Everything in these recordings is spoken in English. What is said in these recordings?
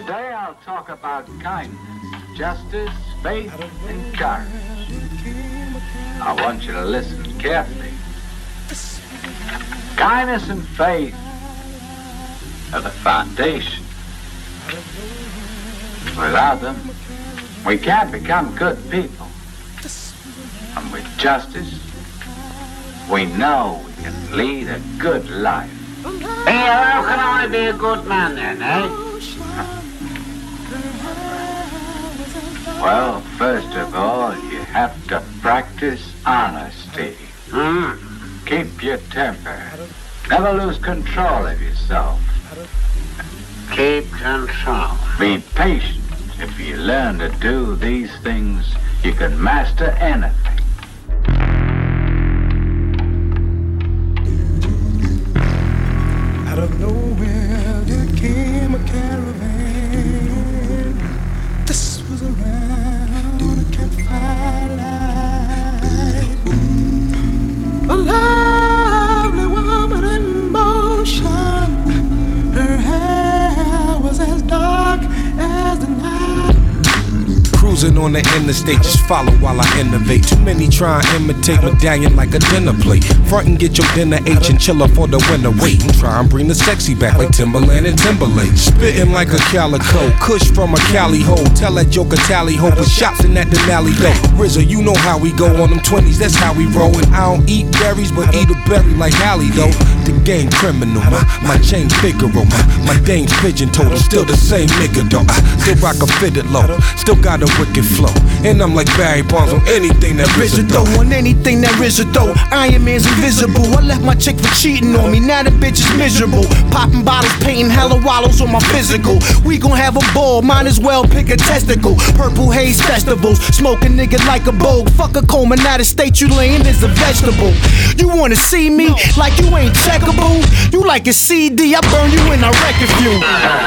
Today I'll talk about kindness, justice, faith, and courage. I want you to listen carefully. Kindness and faith are the foundation. Without them, we can't become good people. And with justice, we know we can lead a good life. Hey, how can I be a good man then, eh? Well, first of all, you have to practice honesty. Keep your temper. Never lose control of yourself. Keep control. Be patient. If you learn to do these things, you can master anything. Out of nowhere there came a caravan. This was around a campfire light. A lovely woman in motion. Her hair was as dark as the night. Cruising on the interstate, just follow while I innovate. Too many try and imitate medallion like a dinner plate. Front and get your dinner H and chiller for the winter. Wait and try and bring the sexy back like Timberland and Timberlake. Spitting like a calico, kush from a Cali hole. Tell that joker tally ho, but shops in that Denali though. RZA, you know how we go on them 20s, that's how we roll. And I don't eat berries, but eat a berry like Hallie though. The game criminal, my chain Figaro, my dame's pigeon toed. Still the same nigga though. I still rock a fitted low, still got a wicked flow. And I'm like Barry Bonds on anything that RZA though. On anything that RZA though. Iron Man's invisible. I left my chick for cheating on me. Now the bitch is miserable. Popping bottles, painting hella wallows on my physical. We gon' have a ball, might as well pick a testicle. Purple haze festivals, smoking nigga like a bogue. Fuck a coma, now the state you laying is a vegetable. You wanna see me like you ain't checkable? You like a CD, I burn you and I wreck if you.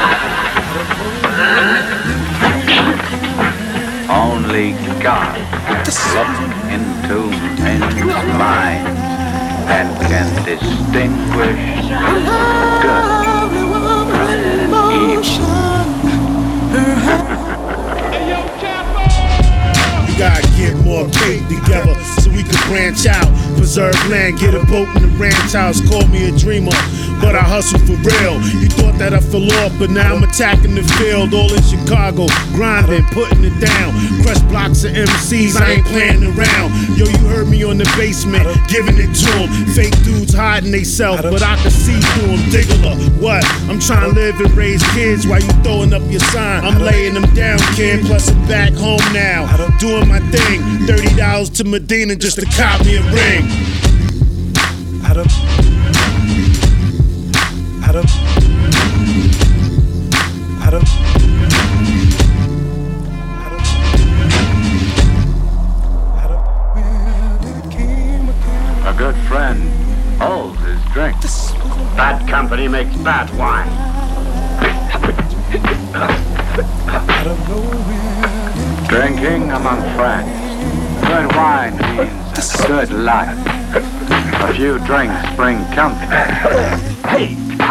Only God looks into men's mind and can distinguish good from evil. We gotta get more faith together so we can branch out. Preserve land, get a boat in the ranch house. Call me a dreamer, but I hustle for real. You thought that I fell off, but now I'm attacking the field. All in Chicago, grinding, putting it down. Crush blocks of MCs, I ain't playing around. Yo, you heard me on the basement, giving it to them. Fake dudes hiding they self, but I can see through them. Diggler, what? I'm trying to live and raise kids while you throwing up your sign. I'm laying them down, kid, plus I'm back home now. Doing my thing, $30 to Medina just to cop me a ring. A good friend holds his drink. Bad company makes bad wine. Drinking among friends. Good wine means a good life. A few drinks bring comfort. Hey,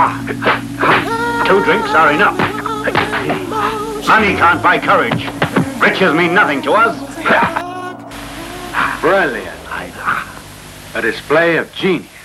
2 drinks are enough. Money can't buy courage. Riches mean nothing to us. Brilliant. A display of genius.